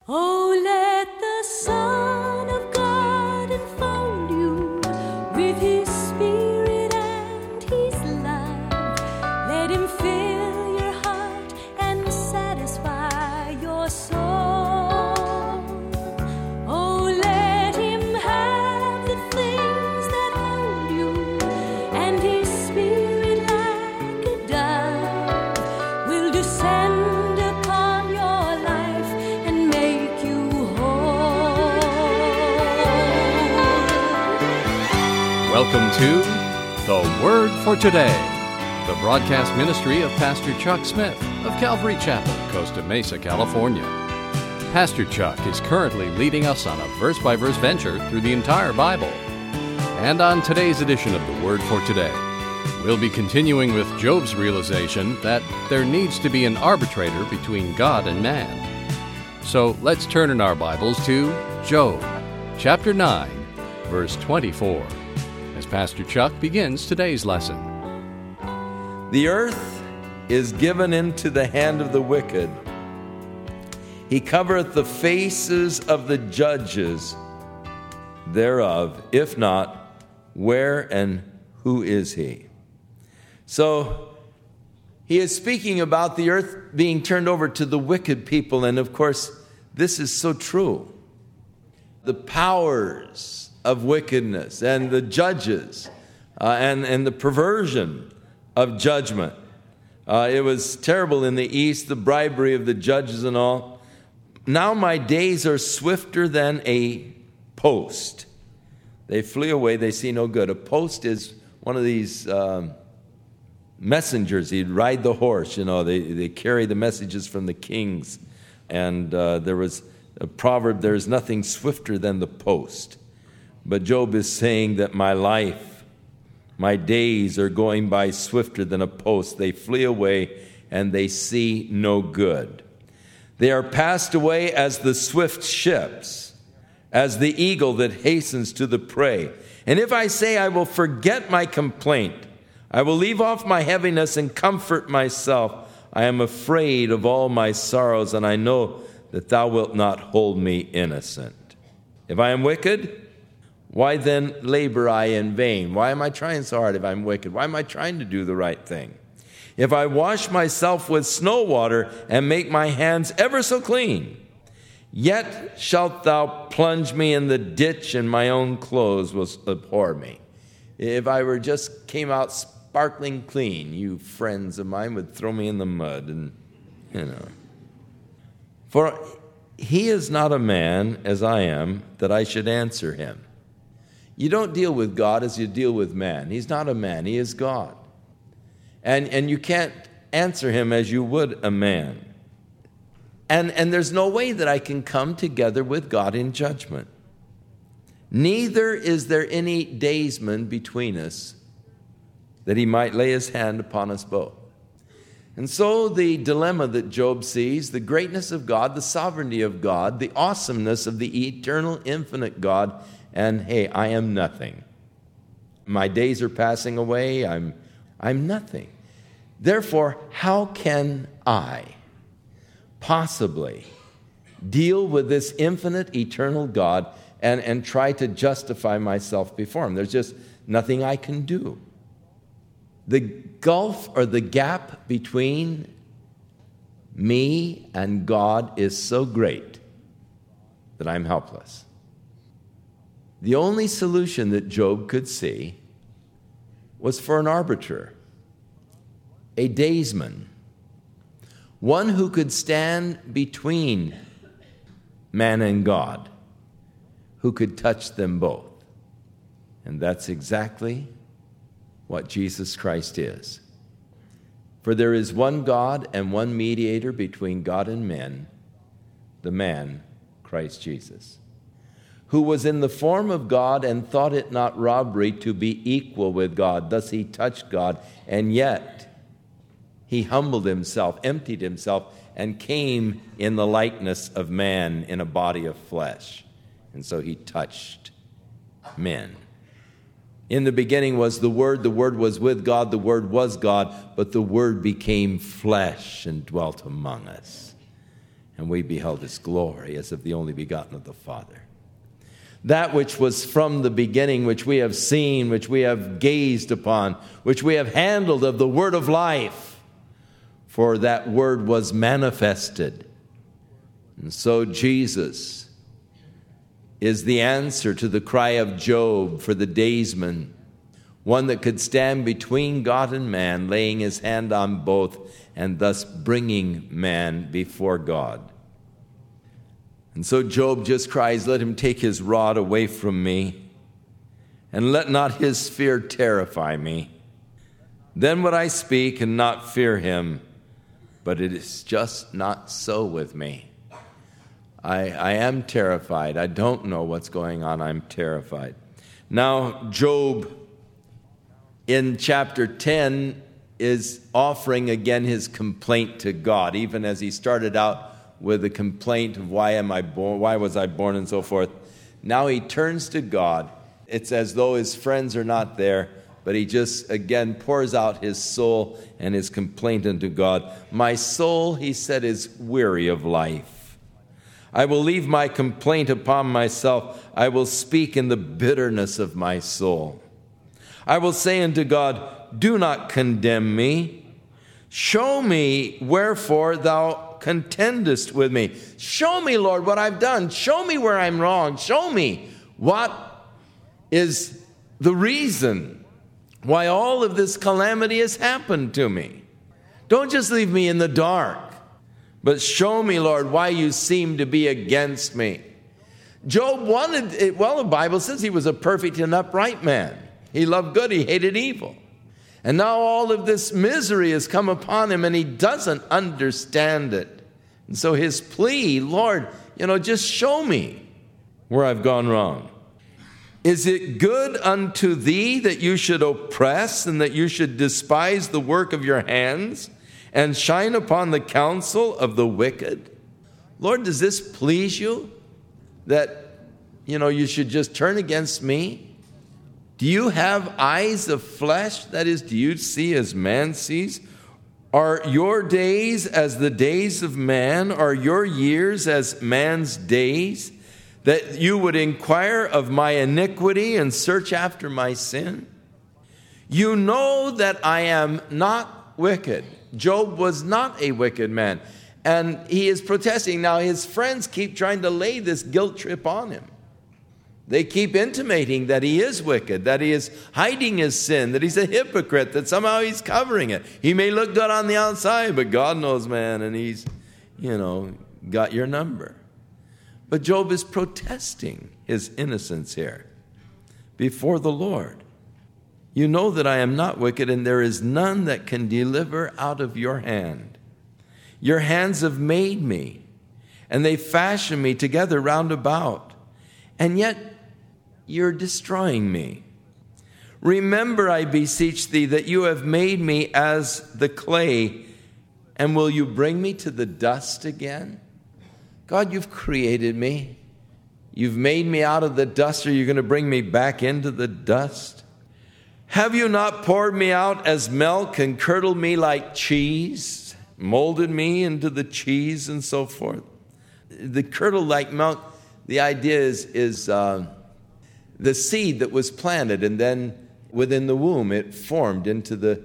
Oh, let the Son of God enfold you with His Spirit and His love. Let Him fill your heart and satisfy your soul. Oh, let Him have the things that hold you, and His Spirit like a dove will descend upon your life and make you whole. Welcome to The Word for Today, the broadcast ministry of Pastor Chuck Smith of Calvary Chapel, Costa Mesa, California. Pastor Chuck is currently leading us on a verse-by-verse venture through the entire Bible. And on today's edition of The Word for Today, we'll be continuing with Job's realization that there needs to be an arbitrator between God and man. So let's turn in our Bibles to Job, chapter 9, verse 24, as Pastor Chuck begins today's lesson. The earth is given into the hand of the wicked. He covereth the faces of the judges thereof. If not, where and who is he? So he is speaking about the earth being turned over to the wicked people. And of course, this is so true. The powers of wickedness and the judges and the perversion of judgment. It was terrible in the East, the bribery of the judges and all. Now my days are swifter than a post. They flee away, they see no good. A post is one of these messengers. He'd ride the horse, they carry the messages from the kings. And there was a proverb, there is nothing swifter than the post. But Job is saying that my life, my days are going by swifter than a post. They flee away and they see no good. They are passed away as the swift ships, as the eagle that hastens to the prey. And if I say I will forget my complaint, I will leave off my heaviness and comfort myself, I am afraid of all my sorrows, and I know that thou wilt not hold me innocent. If I am wicked, why then labor I in vain? Why am I trying so hard if I'm wicked? Why am I trying to do the right thing? If I wash myself with snow water and make my hands ever so clean, yet shalt thou plunge me in the ditch, and my own clothes will abhor me. If I were just came out sparkling clean, you friends of mine would throw me in the mud, and For he is not a man as I am, that I should answer him. You don't deal with God as you deal with man. He's not a man, he is God. And you can't answer him as you would a man. And there's no way that I can come together with God in judgment. Neither is there any daysman between us, that he might lay his hand upon us both. And so the dilemma that Job sees, the greatness of God, the sovereignty of God, the awesomeness of the eternal, infinite God, and hey, I am nothing. My days are passing away, I'm nothing. Therefore, how can I possibly deal with this infinite, eternal God and try to justify myself before him? There's just nothing I can do. The gulf or the gap between me and God is so great that I'm helpless. The only solution that Job could see was for an arbiter, a daysman, one who could stand between man and God, who could touch them both. And that's exactly what Jesus Christ is. For there is one God and one mediator between God and men, the man, Christ Jesus, who was in the form of God and thought it not robbery to be equal with God. Thus he touched God, and yet he humbled himself, emptied himself, and came in the likeness of man in a body of flesh. And so he touched men. In the beginning was the Word was with God, the Word was God, but the Word became flesh and dwelt among us. and we beheld his glory as of the only begotten of the Father. That which was from the beginning, which we have seen, which we have gazed upon, which we have handled of the word of life, for that word was manifested. And so Jesus is the answer to the cry of Job for the daysman, one that could stand between God and man, laying his hand on both, and thus bringing man before God. And so Job just cries, let him take his rod away from me, and let not his fear terrify me. Then would I speak and not fear him, but it is just not so with me. I am terrified. I don't know what's going on. I'm terrified. Now, Job in chapter 10 is offering again his complaint to God, even as he started out with a complaint of why was I born, and so forth. Now he turns to God. It's as though his friends are not there, but he just again pours out his soul and his complaint unto God. My soul, he said, is weary of life. I will leave my complaint upon myself. I will speak in the bitterness of my soul. I will say unto God, do not condemn me. Show me wherefore thou contendest with me. Show me, Lord, what I've done. Show me where I'm wrong. Show me what is the reason why all of this calamity has happened to me. Don't just leave me in the dark, but show me, Lord, why you seem to be against me. Job wanted it. Well, the Bible says he was a perfect and upright man. He loved good, he hated evil. And now all of this misery has come upon him, and he doesn't understand it. And so his plea, Lord, just show me where I've gone wrong. Is it good unto thee that you should oppress and that you should despise the work of your hands and shine upon the counsel of the wicked? Lord, does this please you that, you should just turn against me? Do you have eyes of flesh? That is, do you see as man sees? Are your days as the days of man? Are your years as man's days? That you would inquire of my iniquity and search after my sin? You know that I am not wicked. Job was not a wicked man. And he is protesting. Now his friends keep trying to lay this guilt trip on him. They keep intimating that he is wicked, that he is hiding his sin, that he's a hypocrite, that somehow he's covering it. He may look good on the outside, but God knows, man, and he's, got your number. But Job is protesting his innocence here before the Lord. You know that I am not wicked, and there is none that can deliver out of your hand. Your hands have made me, and they fashion me together round about. And yet you're destroying me. Remember, I beseech thee, that you have made me as the clay, and will you bring me to the dust again? God, you've created me. You've made me out of the dust. Are you going to bring me back into the dust? Have you not poured me out as milk and curdled me like cheese, molded me into the cheese and so forth? The curdled like milk, the idea is the seed that was planted, and then within the womb it formed into the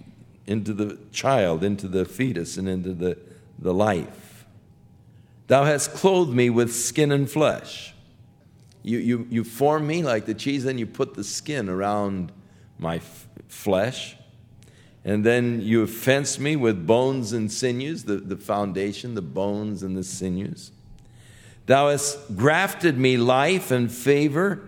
child, into the fetus, and into the life. Thou hast clothed me with skin and flesh. You form me like the cheese, then you put the skin around my flesh, and then you have fenced me with bones and sinews, the foundation, the bones and the sinews. Thou hast granted me life and favor,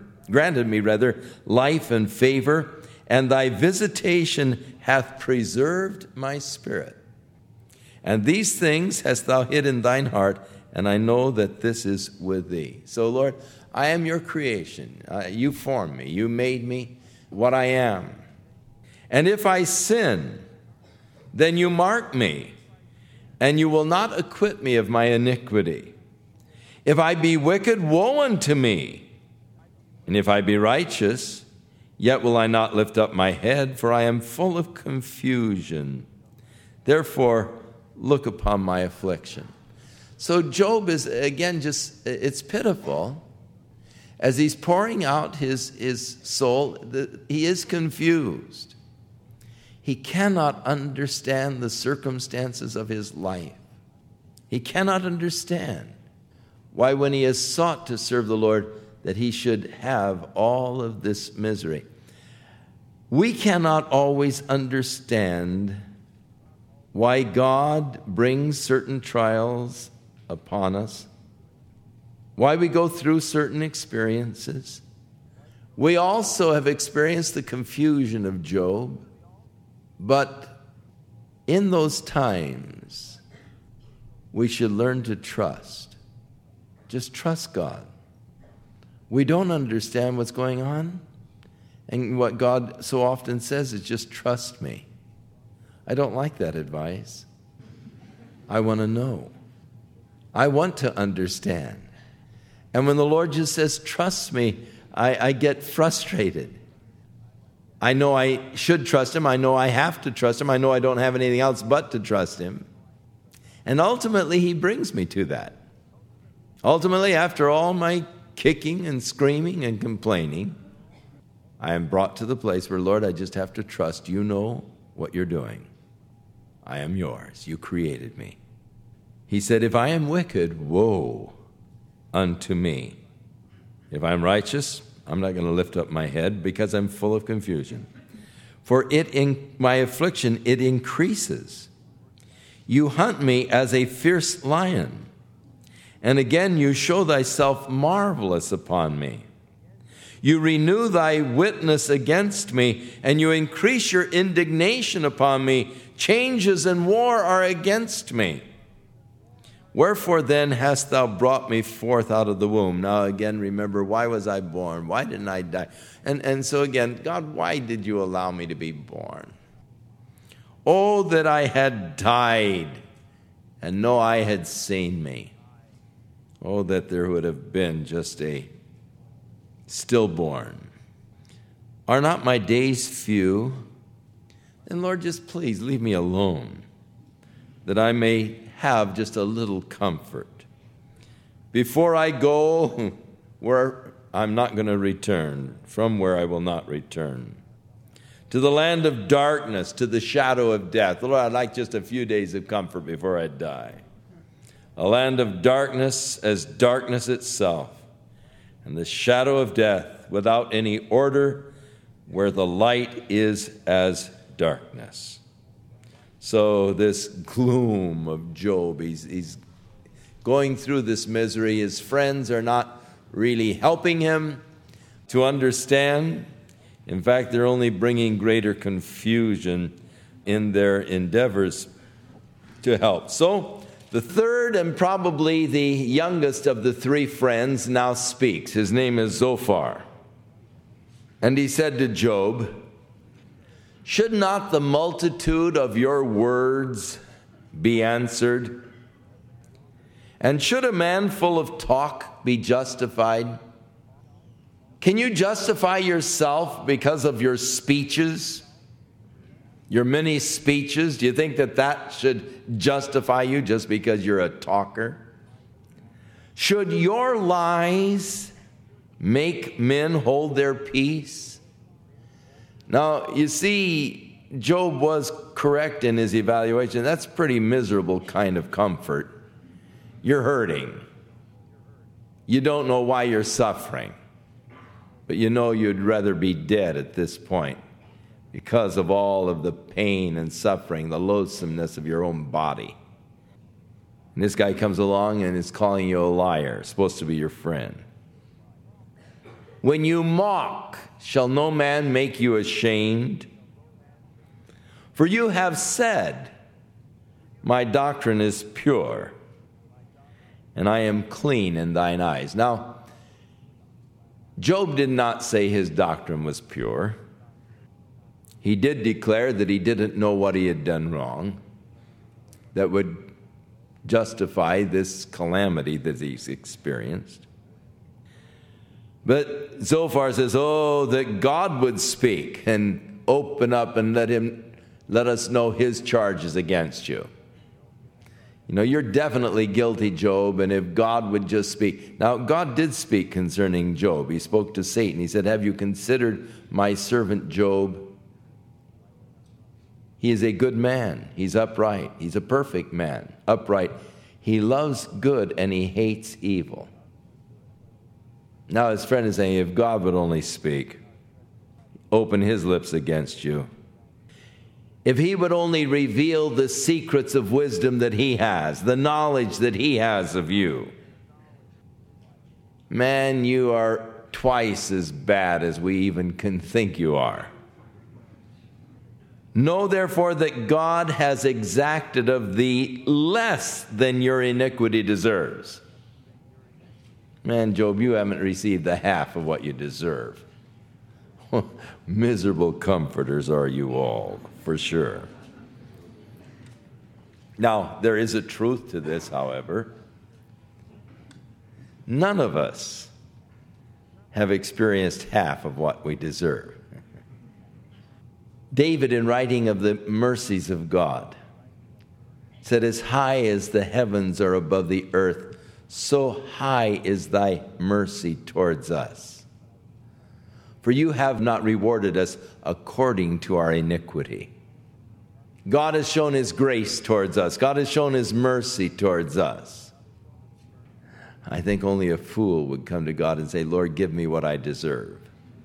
and thy visitation hath preserved my spirit. And these things hast thou hid in thine heart, and I know that this is with thee. So, Lord, I am your creation. You formed me. You made me what I am. And if I sin, then you mark me, and you will not acquit me of my iniquity. If I be wicked, woe unto me. And if I be righteous, yet will I not lift up my head, for I am full of confusion. Therefore, look upon my affliction. So Job is, again, it's pitiful. As he's pouring out his soul, he is confused. He cannot understand the circumstances of his life. He cannot understand why, when he has sought to serve the Lord, that he should have all of this misery. We cannot always understand why God brings certain trials upon us, why we go through certain experiences. We also have experienced the confusion of Job, but in those times, we should learn to trust. Just trust God. We don't understand what's going on, and what God so often says is just trust me. I don't like that advice. I want to know. I want to understand. And when the Lord just says, trust me, I get frustrated. I know I should trust him. I know I have to trust him. I know I don't have anything else but to trust him. And ultimately, he brings me to that. Ultimately, after all my kicking and screaming and complaining, I am brought to the place where, Lord, I just have to trust. You know what you're doing. I am yours. You created me. He said, if I am wicked, woe unto me. If I'm righteous, I'm not going to lift up my head because I'm full of confusion. For my affliction, it increases. You hunt me as a fierce lion, and again you show thyself marvelous upon me. You renew thy witness against me, and you increase your indignation upon me. Changes and war are against me. Wherefore then hast thou brought me forth out of the womb? Now again, remember, why was I born? Why didn't I die? And so again, God, why did you allow me to be born? Oh, that I had died, and no eye had seen me. Oh, that there would have been just a stillborn. Are not my days few? Then, Lord, just please leave me alone, that I may have just a little comfort. Before I go where I'm not going to return, from where I will not return, to the land of darkness, to the shadow of death. Lord, I'd like just a few days of comfort before I die. A land of darkness as darkness itself, and the shadow of death without any order, where the light is as darkness. So this gloom of Job, he's going through this misery. His friends are not really helping him to understand. In fact, they're only bringing greater confusion in their endeavors to help. So the third and probably the youngest of the three friends now speaks. His name is Zophar. And he said to Job, should not the multitude of your words be answered? And should a man full of talk be justified? Can you justify yourself because of your speeches? Your many speeches? Do you think that should justify you just because you're a talker? Should your lies make men hold their peace? Now, you see, Job was correct in his evaluation. That's pretty miserable kind of comfort. You're hurting. You don't know why you're suffering. But you know you'd rather be dead at this point because of all of the pain and suffering, the loathsomeness of your own body. And this guy comes along and is calling you a liar, supposed to be your friend. When you mock, shall no man make you ashamed? For you have said, my doctrine is pure, and I am clean in thine eyes. Now, Job did not say his doctrine was pure. He did declare that he didn't know what he had done wrong that would justify this calamity that he's experienced. But Zophar says, oh, that God would speak and open up and let us know his charges against you. You're definitely guilty, Job, and if God would just speak. Now, God did speak concerning Job. He spoke to Satan. He said, have you considered my servant Job? He is a good man. He's upright. He's a perfect man, upright. He loves good and he hates evil. Now his friend is saying, if God would only speak, open his lips against you. If he would only reveal the secrets of wisdom that he has, the knowledge that he has of you. Man, you are twice as bad as we even can think you are. Know therefore that God has exacted of thee less than your iniquity deserves. Man, Job, you haven't received the half of what you deserve. Miserable comforters are you all, for sure. Now, there is a truth to this, however. None of us have experienced half of what we deserve. David, in writing of the mercies of God, said, as high as the heavens are above the earth, so high is thy mercy towards us. For you have not rewarded us according to our iniquity. God has shown his grace towards us. God has shown his mercy towards us. I think only a fool would come to God and say, Lord, give me what I deserve.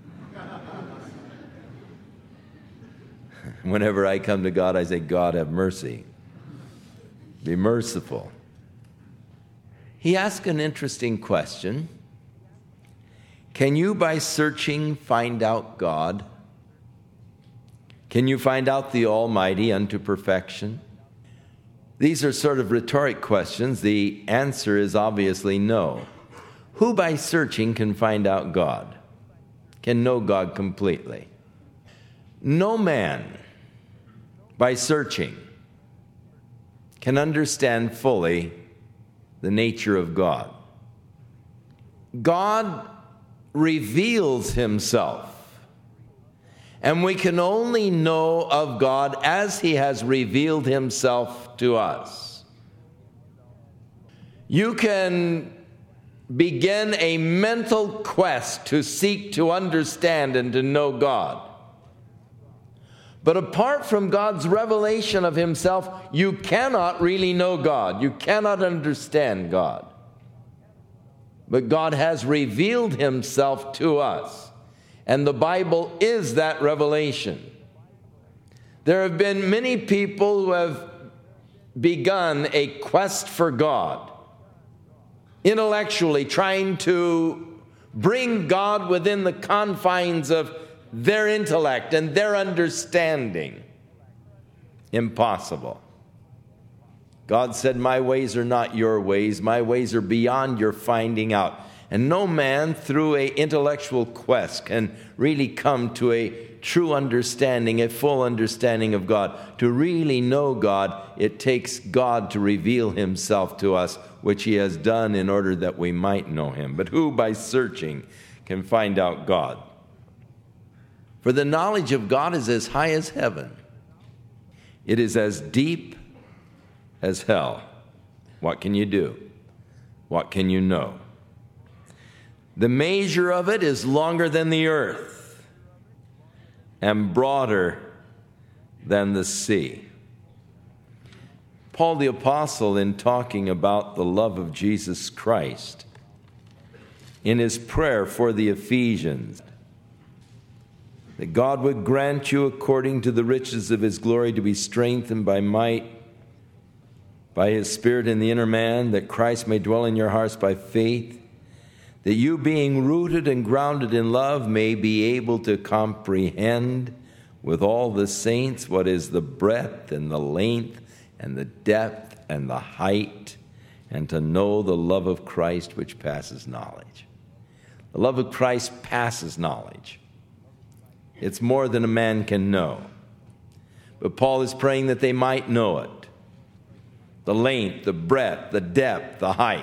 Whenever I come to God, I say, God, have mercy. Be merciful. He asked an interesting question. Can you, by searching, find out God? Can you find out the Almighty unto perfection? These are sort of rhetoric questions. The answer is obviously no. Who, by searching, can find out God? Can know God completely? No man, by searching, can understand fully the nature of God. God reveals himself, and we can only know of God as he has revealed himself to us. You can begin a mental quest to seek to understand and to know God. But apart from God's revelation of himself, you cannot really know God. You cannot understand God. But God has revealed himself to us, and the Bible is that revelation. There have been many people who have begun a quest for God, intellectually trying to bring God within the confines of their intellect and their understanding. Impossible. God said, my ways are not your ways. My ways are beyond your finding out. And no man through an intellectual quest can really come to a true understanding, a full understanding of God. To really know God, it takes God to reveal himself to us, which he has done in order that we might know him. But who by searching can find out God? For the knowledge of God is as high as heaven. It is as deep as hell. What can you do? What can you know? The measure of it is longer than the earth and broader than the sea. Paul the Apostle, in talking about the love of Jesus Christ, in his prayer for the Ephesians, that God would grant you according to the riches of his glory to be strengthened by might, by his Spirit in the inner man, that Christ may dwell in your hearts by faith, that you being rooted and grounded in love may be able to comprehend with all the saints what is the breadth and the length and the depth and the height, and to know the love of Christ which passes knowledge. The love of Christ passes knowledge. It's more than a man can know. But Paul is praying that they might know it. The length, the breadth, the depth, the height.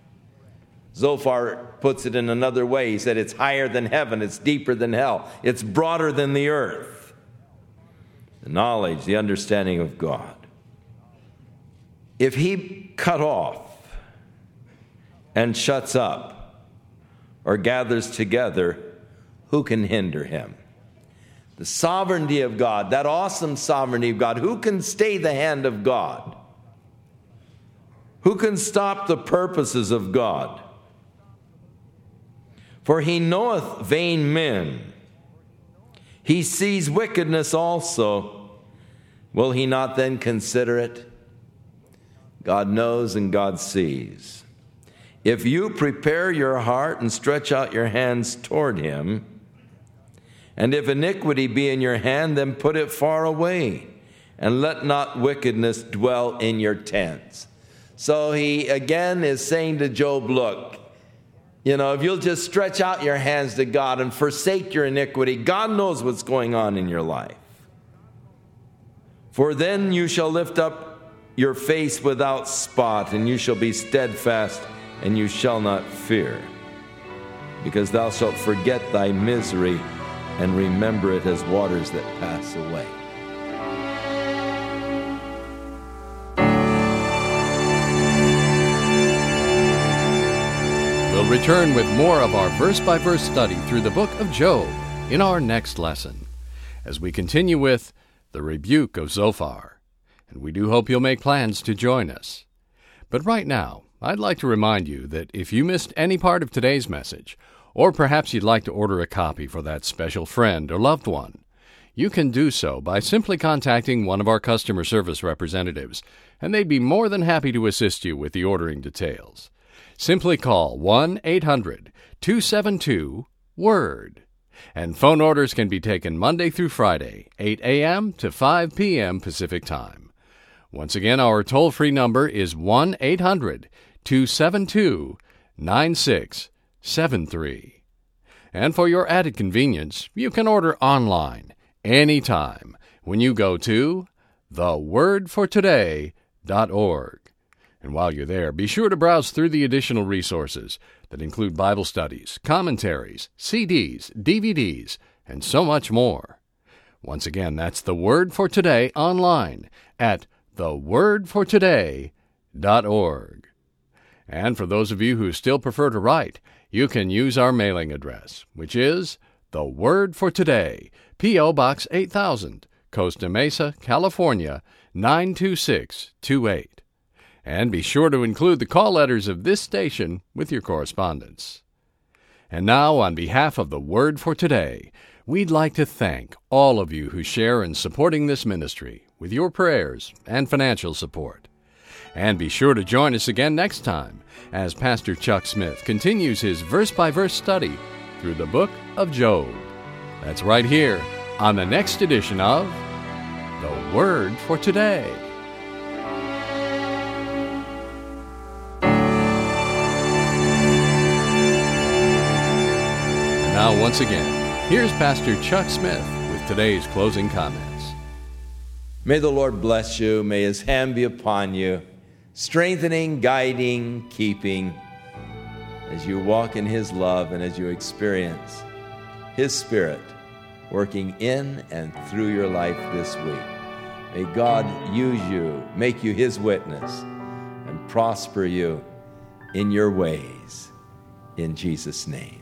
Zophar puts it in another way. He said it's higher than heaven, it's deeper than hell, it's broader than the earth. The knowledge, the understanding of God. If he cut off and shuts up or gathers together, who can hinder him? The sovereignty of God, that awesome sovereignty of God. Who can stay the hand of God? Who can stop the purposes of God? For he knoweth vain men. He sees wickedness also. Will he not then consider it? God knows and God sees. If you prepare your heart and stretch out your hands toward him, and if iniquity be in your hand, then put it far away, and let not wickedness dwell in your tents. So he again is saying to Job, look, if you'll just stretch out your hands to God and forsake your iniquity, God knows what's going on in your life. For then you shall lift up your face without spot, and you shall be steadfast, and you shall not fear, because thou shalt forget thy misery and remember it as waters that pass away. We'll return with more of our verse-by-verse study through the book of Job in our next lesson, as we continue with the rebuke of Zophar. And we do hope you'll make plans to join us. But right now, I'd like to remind you that if you missed any part of today's message, or perhaps you'd like to order a copy for that special friend or loved one, you can do so by simply contacting one of our customer service representatives, and they'd be more than happy to assist you with the ordering details. Simply call 1-800-272-WORD. And phone orders can be taken Monday through Friday, 8 a.m. to 5 p.m. Pacific Time. Once again, our toll-free number is 1-800-272-9673. And for your added convenience, you can order online anytime when you go to thewordfortoday.org. And while you're there, be sure to browse through the additional resources that include Bible studies, commentaries, CDs, DVDs, and so much more. Once again, that's The Word for Today online at thewordfortoday.org. And for those of you who still prefer to write, you can use our mailing address, which is The Word for Today, P.O. Box 8000, Costa Mesa, California, 92628. And be sure to include the call letters of this station with your correspondence. And now, on behalf of The Word for Today, we'd like to thank all of you who share in supporting this ministry with your prayers and financial support. And be sure to join us again next time as Pastor Chuck Smith continues his verse-by-verse study through the book of Job. That's right here on the next edition of The Word for Today. And now, once again, here's Pastor Chuck Smith with today's closing comments. May the Lord bless you. May his hand be upon you, strengthening, guiding, keeping, as you walk in his love and as you experience his Spirit working in and through your life this week. May God use you, make you his witness, and prosper you in your ways. In Jesus' name.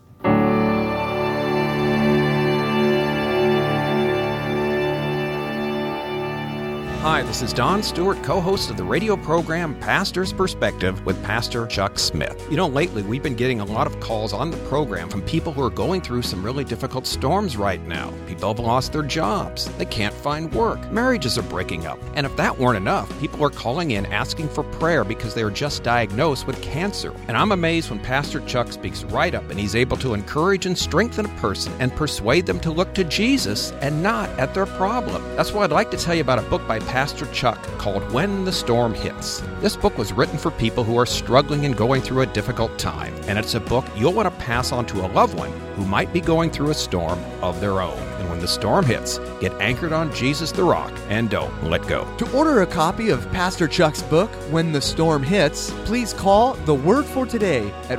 Hi, this is Don Stewart, co-host of the radio program Pastor's Perspective with Pastor Chuck Smith. Lately we've been getting a lot of calls on the program from people who are going through some really difficult storms right now. People have lost their jobs. They can't find work. Marriages are breaking up. And if that weren't enough, people are calling in asking for prayer because they are just diagnosed with cancer. And I'm amazed when Pastor Chuck speaks right up and he's able to encourage and strengthen a person and persuade them to look to Jesus and not at their problem. That's why I'd like to tell you about a book by Pastor Chuck called When the Storm Hits. This book was written for people who are struggling and going through a difficult time, and it's a book you'll want to pass on to a loved one who might be going through a storm of their own. And when the storm hits, get anchored on Jesus the Rock and don't let go. To order a copy of Pastor Chuck's book, When the Storm Hits, please call The Word for Today at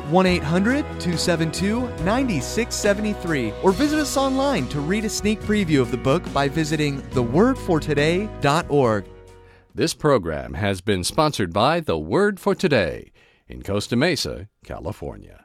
1-800-272-9673 or visit us online to read a sneak preview of the book by visiting thewordfortoday.org. This program has been sponsored by The Word for Today in Costa Mesa, California.